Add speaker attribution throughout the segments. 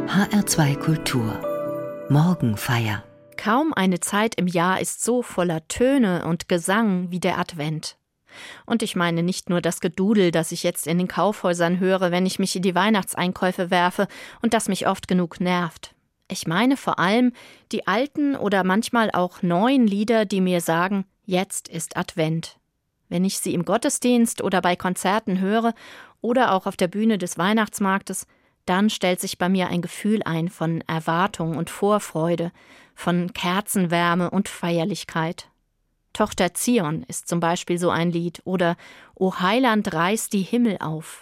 Speaker 1: HR2 Kultur Morgenfeier.
Speaker 2: Kaum eine Zeit im Jahr ist so voller Töne und Gesang wie der Advent. Und ich meine nicht nur das Gedudel, das ich jetzt in den Kaufhäusern höre, wenn ich mich in die Weihnachtseinkäufe werfe und das mich oft genug nervt. Ich meine vor allem die alten oder manchmal auch neuen Lieder, die mir sagen, jetzt ist Advent. Wenn ich sie im Gottesdienst oder bei Konzerten höre oder auch auf der Bühne des Weihnachtsmarktes, dann stellt sich bei mir ein Gefühl ein von Erwartung und Vorfreude, von Kerzenwärme und Feierlichkeit. Tochter Zion ist zum Beispiel so ein Lied oder O Heiland, reiß die Himmel auf.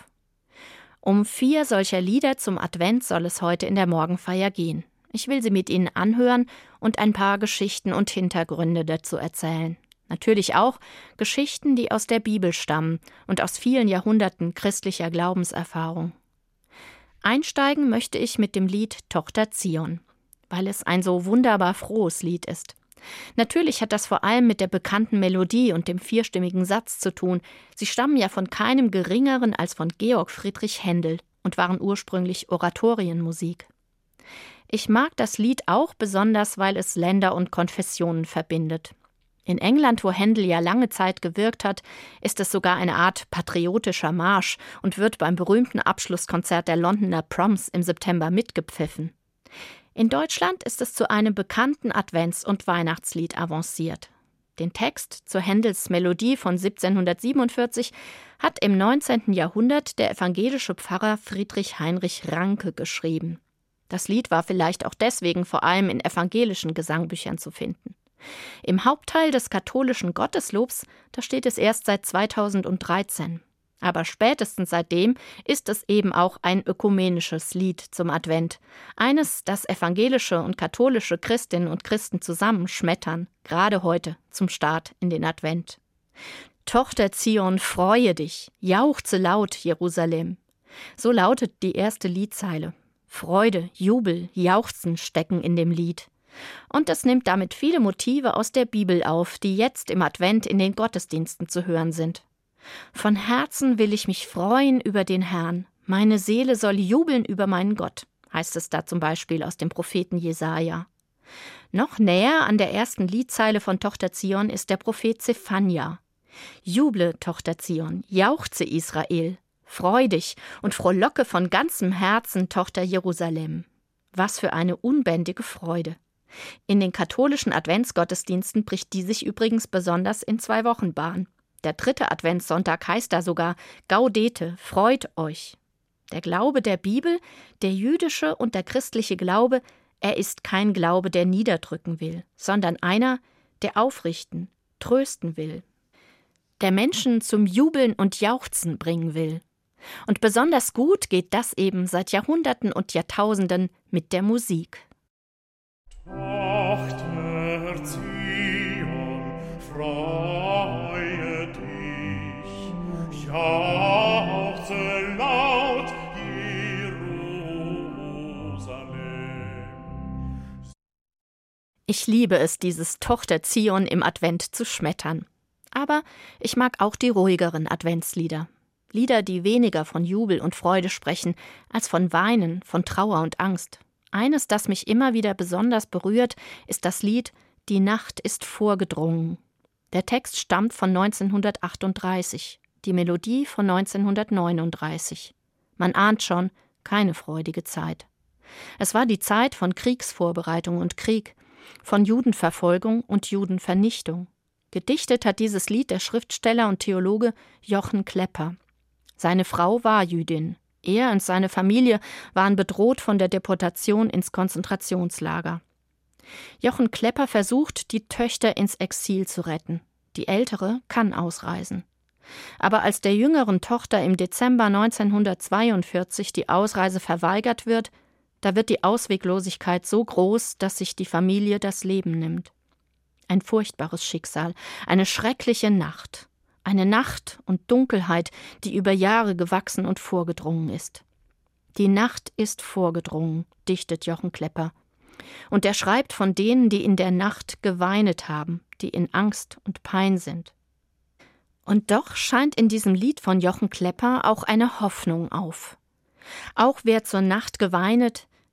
Speaker 2: Um 4 solcher Lieder zum Advent soll es heute in der Morgenfeier gehen. Ich will sie mit Ihnen anhören und ein paar Geschichten und Hintergründe dazu erzählen. Natürlich auch Geschichten, die aus der Bibel stammen und aus vielen Jahrhunderten christlicher Glaubenserfahrung. Einsteigen möchte ich mit dem Lied Tochter Zion, weil es ein so wunderbar frohes Lied ist. Natürlich hat das vor allem mit der bekannten Melodie und dem 4-stimmigen Satz zu tun. Sie stammen ja von keinem Geringeren als von Georg Friedrich Händel und waren ursprünglich Oratorienmusik. Ich mag das Lied auch besonders, weil es Länder und Konfessionen verbindet. In England, wo Händel ja lange Zeit gewirkt hat, ist es sogar eine Art patriotischer Marsch und wird beim berühmten Abschlusskonzert der Londoner Proms im September mitgepfiffen. In Deutschland ist es zu einem bekannten Advents- und Weihnachtslied avanciert. Den Text zu Händels Melodie von 1747 hat im 19. Jahrhundert der evangelische Pfarrer Friedrich Heinrich Ranke geschrieben. Das Lied war vielleicht auch deswegen vor allem in evangelischen Gesangbüchern zu finden. Im Hauptteil des katholischen Gotteslobs, da steht es erst seit 2013. Aber spätestens seitdem ist es eben auch ein ökumenisches Lied zum Advent. Eines, das evangelische und katholische Christinnen und Christen zusammenschmettern, gerade heute zum Start in den Advent. Tochter Zion, freue dich, jauchze laut, Jerusalem. So lautet die erste Liedzeile. Freude, Jubel, Jauchzen stecken in dem Lied. Und es nimmt damit viele Motive aus der Bibel auf, die jetzt im Advent in den Gottesdiensten zu hören sind. Von Herzen will ich mich freuen über den Herrn. Meine Seele soll jubeln über meinen Gott, heißt es da zum Beispiel aus dem Propheten Jesaja. Noch näher an der ersten Liedzeile von Tochter Zion ist der Prophet Zephania. Juble, Tochter Zion, jauchze Israel, freu dich und frohlocke von ganzem Herzen, Tochter Jerusalem. Was für eine unbändige Freude. In den katholischen Adventsgottesdiensten bricht die sich übrigens besonders in 2 Wochen Bahn. Der 3. Adventssonntag heißt da sogar Gaudete, freut euch. Der Glaube der Bibel, der jüdische und der christliche Glaube, er ist kein Glaube, der niederdrücken will, sondern einer, der aufrichten, trösten will, der Menschen zum Jubeln und Jauchzen bringen will. Und besonders gut geht das eben seit Jahrhunderten und Jahrtausenden mit der Musik.
Speaker 3: Tochter Zion, freue dich, jauchze laut, Jerusalem.
Speaker 2: Ich liebe es, dieses Tochter Zion im Advent zu schmettern. Aber ich mag auch die ruhigeren Adventslieder. Lieder, die weniger von Jubel und Freude sprechen, als von Weinen, von Trauer und Angst. Eines, das mich immer wieder besonders berührt, ist das Lied »Die Nacht ist vorgedrungen«. Der Text stammt von 1938, die Melodie von 1939. Man ahnt schon, keine freudige Zeit. Es war die Zeit von Kriegsvorbereitung und Krieg, von Judenverfolgung und Judenvernichtung. Gedichtet hat dieses Lied der Schriftsteller und Theologe Jochen Klepper. Seine Frau war Jüdin. Er und seine Familie waren bedroht von der Deportation ins Konzentrationslager. Jochen Klepper versucht, die Töchter ins Exil zu retten. Die ältere kann ausreisen. Aber als der jüngeren Tochter im Dezember 1942 die Ausreise verweigert wird, da wird die Ausweglosigkeit so groß, dass sich die Familie das Leben nimmt. Ein furchtbares Schicksal, eine schreckliche Nacht. Eine Nacht und Dunkelheit, die über Jahre gewachsen und vorgedrungen ist. Die Nacht ist vorgedrungen, dichtet Jochen Klepper. Und er schreibt von denen, die in der Nacht geweinet haben, die in Angst und Pein sind. Und doch scheint in diesem Lied von Jochen Klepper auch eine Hoffnung auf. Auch wer zur Nacht geweinet,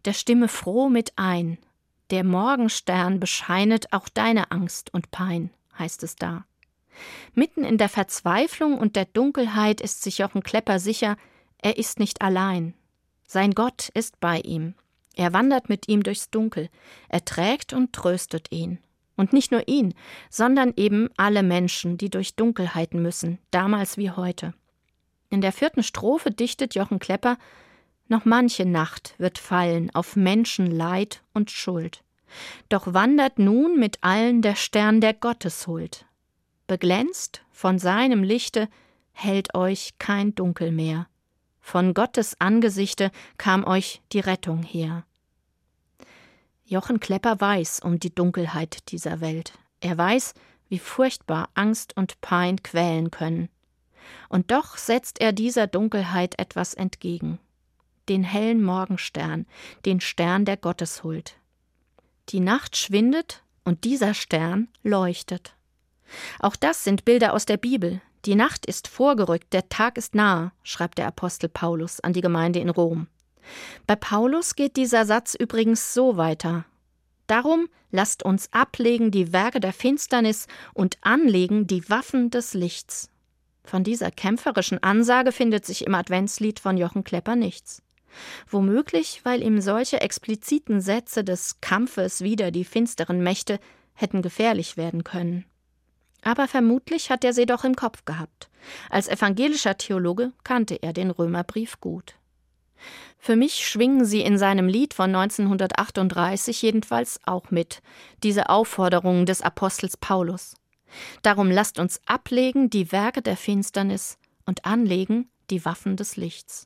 Speaker 2: der stimme froh mit ein. Der Morgenstern bescheinet auch deine Angst und Pein, heißt es da. Mitten in der Verzweiflung und der Dunkelheit ist sich Jochen Klepper sicher, er ist nicht allein. Sein Gott ist bei ihm. Er wandert mit ihm durchs Dunkel. Er trägt und tröstet ihn. Und nicht nur ihn, sondern eben alle Menschen, die durch Dunkelheiten müssen, damals wie heute. In der 4. Strophe dichtet Jochen Klepper: Noch manche Nacht wird fallen auf Menschen Leid und Schuld. Doch wandert nun mit allen der Stern der Gotteshuld. Beglänzt von seinem Lichte hält euch kein Dunkel mehr. Von Gottes Angesichte kam euch die Rettung her. Jochen Klepper weiß um die Dunkelheit dieser Welt. Er weiß, wie furchtbar Angst und Pein quälen können. Und doch setzt er dieser Dunkelheit etwas entgegen. Den hellen Morgenstern, den Stern der Gotteshuld. Die Nacht schwindet und dieser Stern leuchtet. Auch das sind Bilder aus der Bibel. Die Nacht ist vorgerückt, der Tag ist nahe, schreibt der Apostel Paulus an die Gemeinde in Rom. Bei Paulus geht dieser Satz übrigens so weiter: Darum lasst uns ablegen die Werke der Finsternis und anlegen die Waffen des Lichts. Von dieser kämpferischen Ansage findet sich im Adventslied von Jochen Klepper nichts. Womöglich, weil ihm solche expliziten Sätze des Kampfes wider die finsteren Mächte hätten gefährlich werden können. Aber vermutlich hat er sie doch im Kopf gehabt. Als evangelischer Theologe kannte er den Römerbrief gut. Für mich schwingen sie in seinem Lied von 1938 jedenfalls auch mit, diese Aufforderungen des Apostels Paulus. Darum lasst uns ablegen die Werke der Finsternis und anlegen die Waffen des Lichts.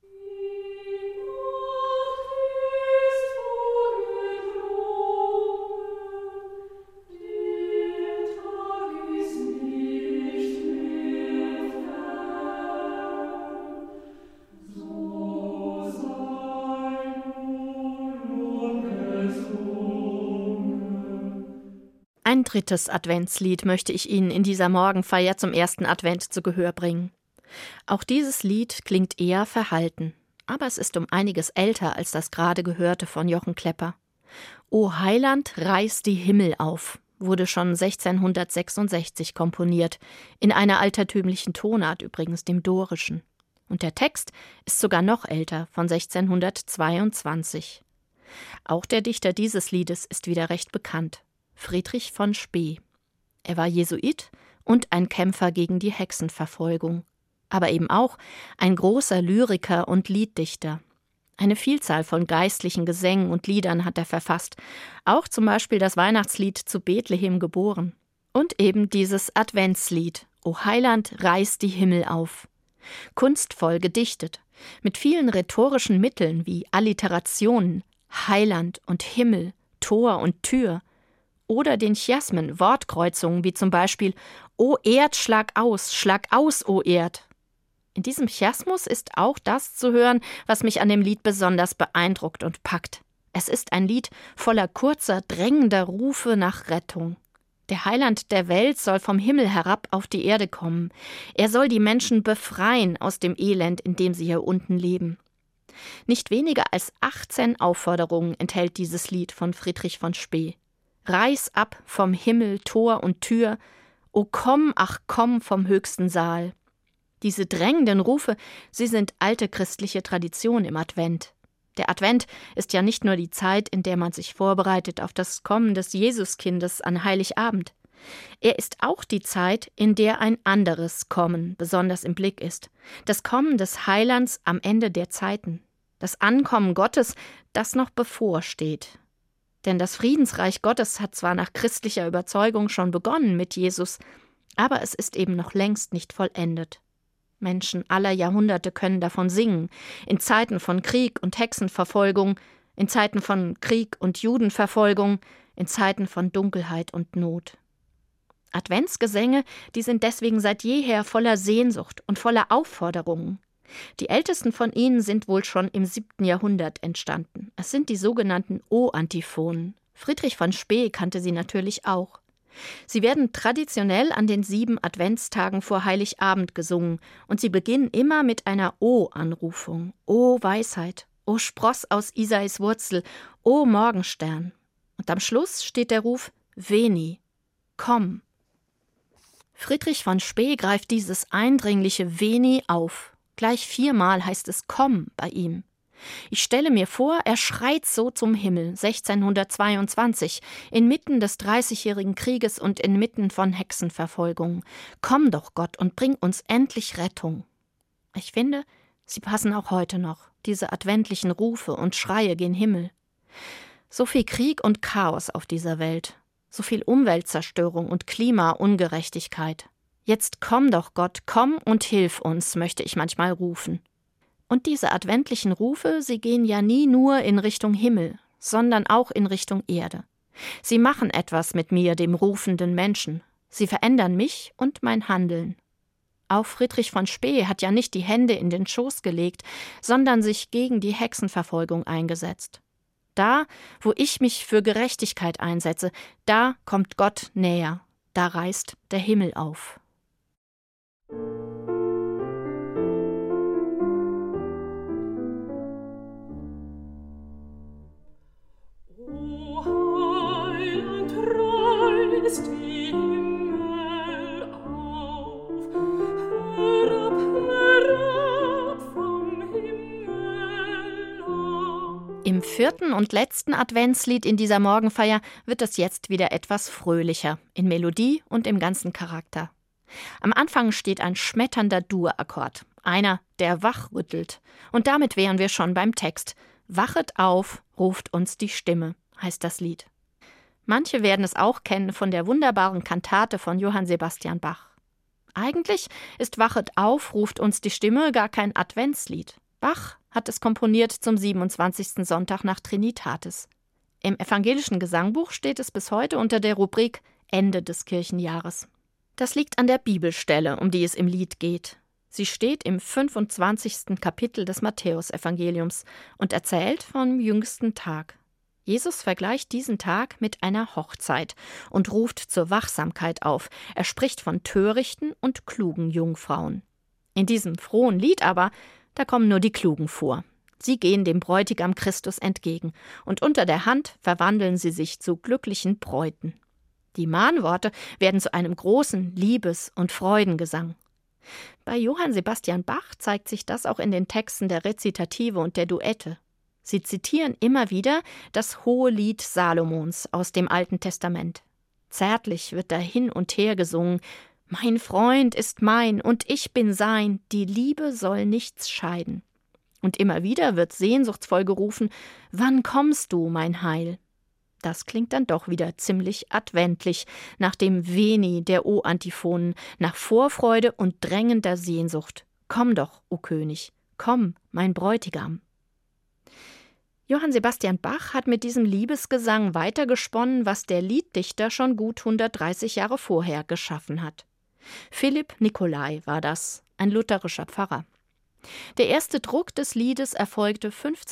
Speaker 2: Ein drittes Adventslied möchte ich Ihnen in dieser Morgenfeier zum ersten Advent zu Gehör bringen. Auch dieses Lied klingt eher verhalten, aber es ist um einiges älter als das gerade gehörte von Jochen Klepper. O Heiland, reiß die Himmel auf, wurde schon 1666 komponiert, in einer altertümlichen Tonart übrigens, dem Dorischen. Und der Text ist sogar noch älter, von 1622. Auch der Dichter dieses Liedes ist wieder recht bekannt: Friedrich von Spee. Er war Jesuit und ein Kämpfer gegen die Hexenverfolgung, aber eben auch ein großer Lyriker und Lieddichter. Eine Vielzahl von geistlichen Gesängen und Liedern hat er verfasst, auch zum Beispiel das Weihnachtslied Zu Bethlehem geboren und eben dieses Adventslied O Heiland, reiß die Himmel auf. Kunstvoll gedichtet, mit vielen rhetorischen Mitteln wie Alliterationen, Heiland und Himmel, Tor und Tür, oder den Chiasmen, Wortkreuzungen wie zum Beispiel O Erd, schlag aus, o Erd. In diesem Chiasmus ist auch das zu hören, was mich an dem Lied besonders beeindruckt und packt. Es ist ein Lied voller kurzer, drängender Rufe nach Rettung. Der Heiland der Welt soll vom Himmel herab auf die Erde kommen. Er soll die Menschen befreien aus dem Elend, in dem sie hier unten leben. Nicht weniger als 18 Aufforderungen enthält dieses Lied von Friedrich von Spee. Reiß ab vom Himmel Tor und Tür, o komm, ach komm vom höchsten Saal. Diese drängenden Rufe, sie sind alte christliche Tradition im Advent. Der Advent ist ja nicht nur die Zeit, in der man sich vorbereitet auf das Kommen des Jesuskindes an Heiligabend. Er ist auch die Zeit, in der ein anderes Kommen besonders im Blick ist. Das Kommen des Heilands am Ende der Zeiten. Das Ankommen Gottes, das noch bevorsteht. Denn das Friedensreich Gottes hat zwar nach christlicher Überzeugung schon begonnen mit Jesus, aber es ist eben noch längst nicht vollendet. Menschen aller Jahrhunderte können davon singen, in Zeiten von Krieg und Hexenverfolgung, in Zeiten von Krieg und Judenverfolgung, in Zeiten von Dunkelheit und Not. Adventsgesänge, die sind deswegen seit jeher voller Sehnsucht und voller Aufforderungen. Die ältesten von ihnen sind wohl schon im 7. Jahrhundert entstanden. Es sind die sogenannten O-Antiphonen. Friedrich von Spee kannte sie natürlich auch. Sie werden traditionell an den 7 Adventstagen vor Heiligabend gesungen und sie beginnen immer mit einer O-Anrufung. O Weisheit, O Spross aus Isais Wurzel, o Morgenstern. Und am Schluss steht der Ruf Veni, komm. Friedrich von Spee greift dieses eindringliche Veni auf. Gleich 4-mal heißt es komm bei ihm. Ich stelle mir vor, er schreit so zum Himmel, 1622, inmitten des 30-jährigen Krieges und inmitten von Hexenverfolgung. Komm doch, Gott, und bring uns endlich Rettung. Ich finde, sie passen auch heute noch, diese adventlichen Rufe und Schreie gen Himmel. So viel Krieg und Chaos auf dieser Welt, so viel Umweltzerstörung und Klimaungerechtigkeit. Jetzt komm doch, Gott, komm und hilf uns, möchte ich manchmal rufen. Und diese adventlichen Rufe, sie gehen ja nie nur in Richtung Himmel, sondern auch in Richtung Erde. Sie machen etwas mit mir, dem rufenden Menschen. Sie verändern mich und mein Handeln. Auch Friedrich von Spee hat ja nicht die Hände in den Schoß gelegt, sondern sich gegen die Hexenverfolgung eingesetzt. Da, wo ich mich für Gerechtigkeit einsetze, da kommt Gott näher, da reißt der Himmel auf. Im 4. und letzten Adventslied in dieser Morgenfeier wird es jetzt wieder etwas fröhlicher, in Melodie und im ganzen Charakter. Am Anfang steht ein schmetternder Dur-Akkord, einer, der wachrüttelt. Und damit wären wir schon beim Text. Wachet auf, ruft uns die Stimme, heißt das Lied. Manche werden es auch kennen von der wunderbaren Kantate von Johann Sebastian Bach. Eigentlich ist Wachet auf, ruft uns die Stimme gar kein Adventslied. Bach hat es komponiert zum 27. Sonntag nach Trinitatis. Im evangelischen Gesangbuch steht es bis heute unter der Rubrik Ende des Kirchenjahres. Das liegt an der Bibelstelle, um die es im Lied geht. Sie steht im 25. Kapitel des Matthäusevangeliums und erzählt vom jüngsten Tag. Jesus vergleicht diesen Tag mit einer Hochzeit und ruft zur Wachsamkeit auf. Er spricht von törichten und klugen Jungfrauen. In diesem frohen Lied aber, da kommen nur die Klugen vor. Sie gehen dem Bräutigam Christus entgegen und unter der Hand verwandeln sie sich zu glücklichen Bräuten. Die Mahnworte werden zu einem großen Liebes- und Freudengesang. Bei Johann Sebastian Bach zeigt sich das auch in den Texten der Rezitative und der Duette. Sie zitieren immer wieder das hohe Lied Salomons aus dem Alten Testament. Zärtlich wird da hin und her gesungen: Mein Freund ist mein und ich bin sein, die Liebe soll nichts scheiden. Und immer wieder wird sehnsuchtsvoll gerufen: Wann kommst du, mein Heil? Das klingt dann doch wieder ziemlich adventlich, nach dem Veni der O-Antiphonen, nach Vorfreude und drängender Sehnsucht. Komm doch, o König, komm, mein Bräutigam. Johann Sebastian Bach hat mit diesem Liebesgesang weitergesponnen, was der Lieddichter schon gut 130 Jahre vorher geschaffen hat. Philipp Nicolai war das, ein lutherischer Pfarrer. Der erste Druck des Liedes erfolgte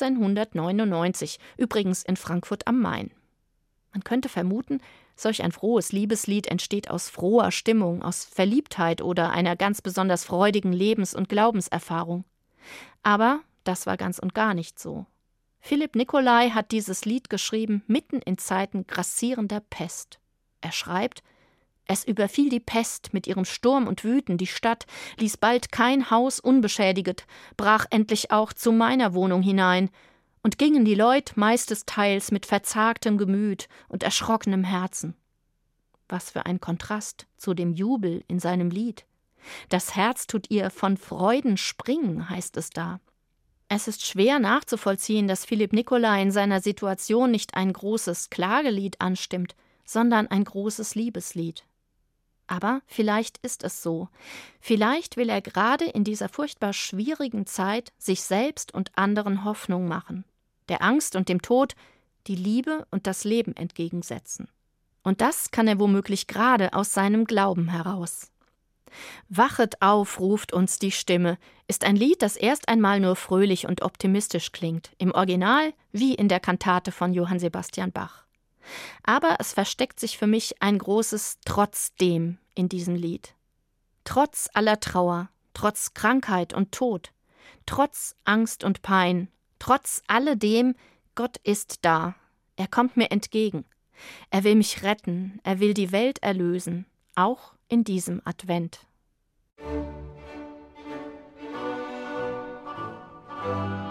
Speaker 2: 1599, übrigens in Frankfurt am Main. Man könnte vermuten, solch ein frohes Liebeslied entsteht aus froher Stimmung, aus Verliebtheit oder einer ganz besonders freudigen Lebens- und Glaubenserfahrung. Aber das war ganz und gar nicht so. Philipp Nicolai hat dieses Lied geschrieben mitten in Zeiten grassierender Pest. Er schreibt: Es überfiel die Pest mit ihrem Sturm und Wüten die Stadt, ließ bald kein Haus unbeschädiget, brach endlich auch zu meiner Wohnung hinein, und gingen die Leut meistesteils mit verzagtem Gemüt und erschrockenem Herzen. Was für ein Kontrast zu dem Jubel in seinem Lied. Das Herz tut ihr von Freuden springen, heißt es da. Es ist schwer nachzuvollziehen, dass Philipp Nicolai in seiner Situation nicht ein großes Klagelied anstimmt, sondern ein großes Liebeslied. Aber vielleicht ist es so. Vielleicht will er gerade in dieser furchtbar schwierigen Zeit sich selbst und anderen Hoffnung machen, der Angst und dem Tod die Liebe und das Leben entgegensetzen. Und das kann er womöglich gerade aus seinem Glauben heraus. Wachet auf, ruft uns die Stimme, ist ein Lied, das erst einmal nur fröhlich und optimistisch klingt, im Original wie in der Kantate von Johann Sebastian Bach. Aber es versteckt sich für mich ein großes Trotzdem in diesem Lied. Trotz aller Trauer, trotz Krankheit und Tod, trotz Angst und Pein, Trotz alledem, Gott ist da. Er kommt mir entgegen. Er will mich retten, er will die Welt erlösen, auch in diesem Advent.